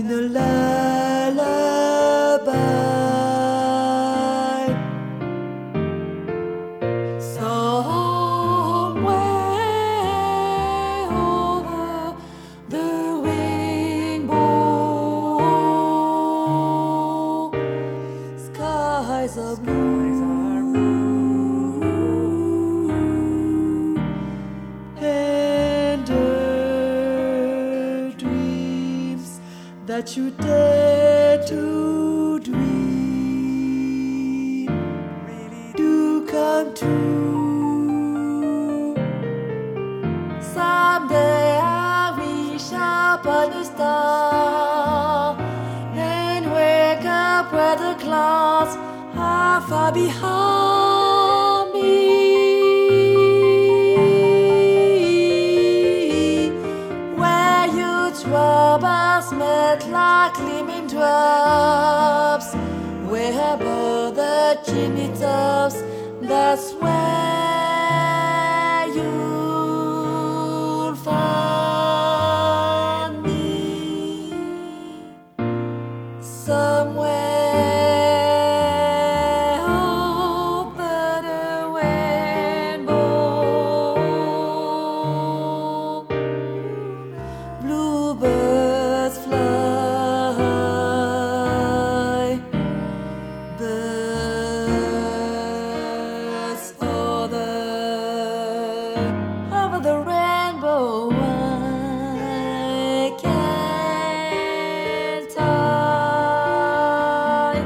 in a lullaby. Somewhere over the rainbow, skies are blue, and dreams that you dare to dream really do come true. Someday I reach up on the star and wake up where the clouds are far behind me, where your troubles met like gleaming drops, way above the chimney tops. That's where you'll find me. Somewhere over the rainbow, bluebirds fly, birds over the rainbow. I can't hide.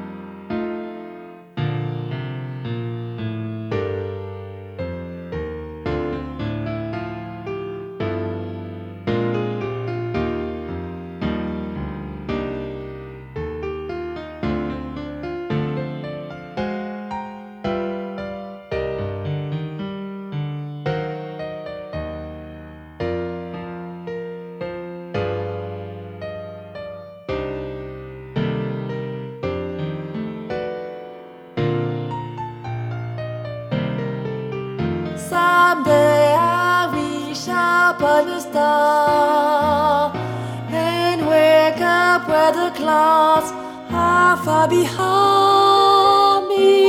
Someday I'll reach up on the star and wake up where the clouds are far behind me,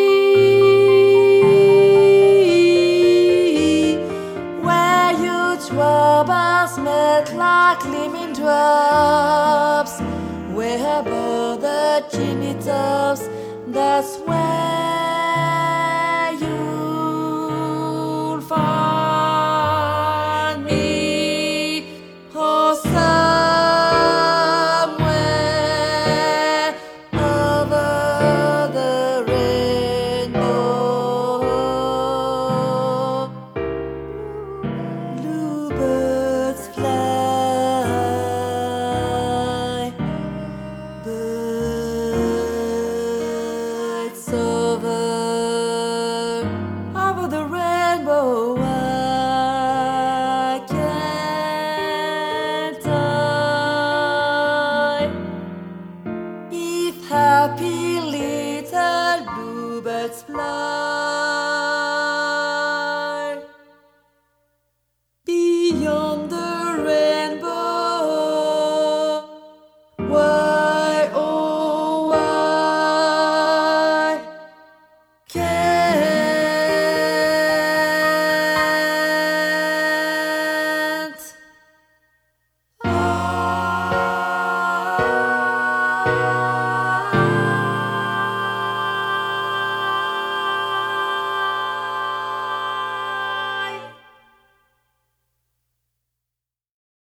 where your troubles met like gleaming drops, way above the chimney tops. That's where